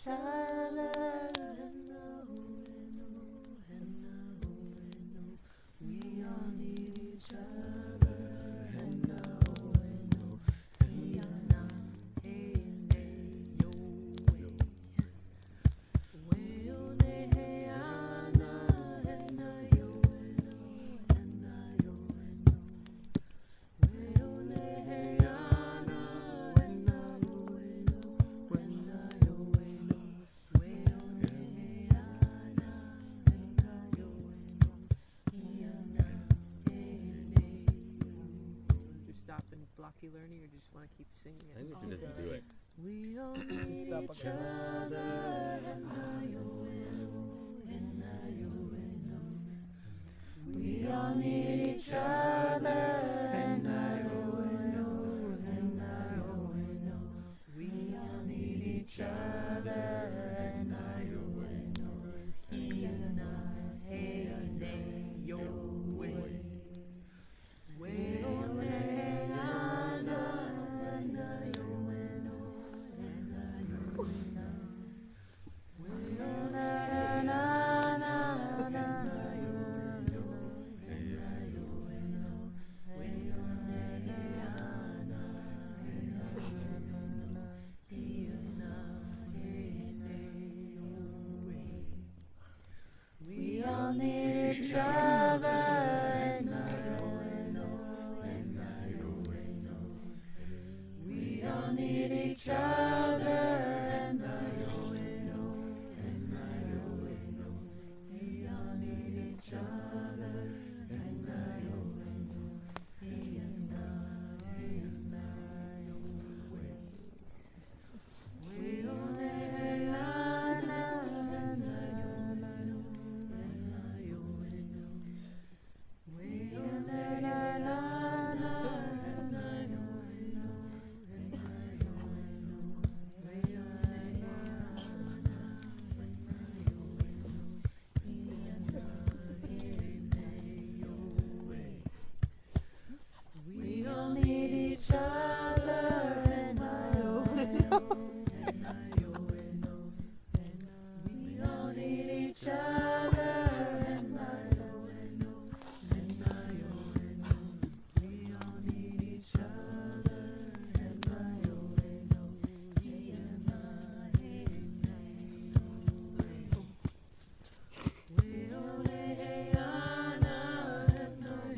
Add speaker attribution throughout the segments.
Speaker 1: each other. We all need each other. Stop and block you learning, or do you just want to keep singing it?
Speaker 2: I think we should just do it.
Speaker 1: We all need each other. We all need each other. We all need each other. He and I, hey, nay, yo, way. Way, oh, nay, na, na, na, yo, no, na, yo, no. Way, oh, na, na, na, na, yo, no, na, yo, no. Way, oh, nay, na, na, he and I, hey, nay, yo, way. We all need each other. We all need each other, and I know it, and I know it. We all need each other, and I know it, and I know it. We all need each other, and I know and I know we all need each other, and I know and I know we all need each other, and I know he and I we all lay on and I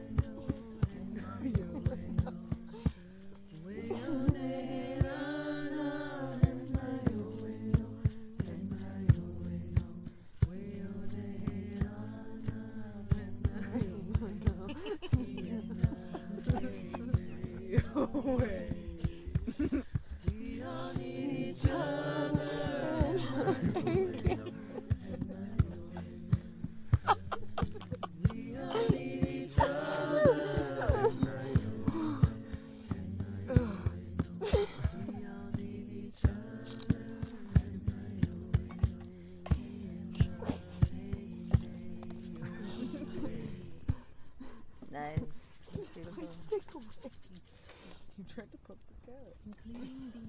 Speaker 1: way. We all need each other. We all need each other.
Speaker 3: Nice. Beautiful.
Speaker 1: You tried to pump the cat.